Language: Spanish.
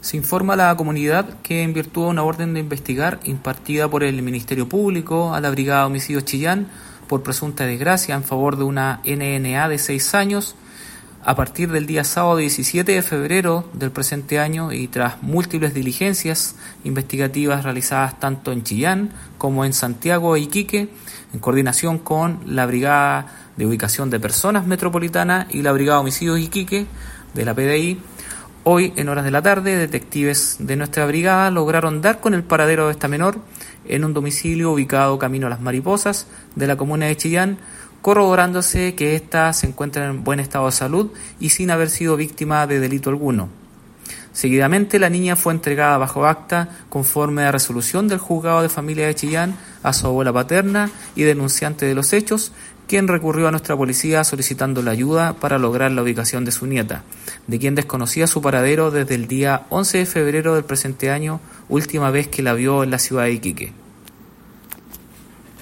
Se informa a la comunidad que en virtud de una orden de investigar impartida por el Ministerio Público a la Brigada de Homicidios Chillán por presunta desgracia en favor de una NNA de 6 años, a partir del día sábado 17 de febrero del presente año y tras múltiples diligencias investigativas realizadas tanto en Chillán como en Santiago e Iquique, en coordinación con la Brigada de Ubicación de Personas Metropolitana y la Brigada de Homicidios Iquique de la PDI, hoy, en horas de la tarde, detectives de nuestra brigada lograron dar con el paradero de esta menor en un domicilio ubicado camino a Las Mariposas de la comuna de Chillán, corroborándose que ésta se encuentra en buen estado de salud y sin haber sido víctima de delito alguno. Seguidamente, la niña fue entregada bajo acta conforme a resolución del Juzgado de Familia de Chillán a su abuela paterna y denunciante de los hechos, quien recurrió a nuestra policía solicitando la ayuda para lograr la ubicación de su nieta, de quien desconocía su paradero desde el día 11 de febrero del presente año, última vez que la vio en la ciudad de Iquique.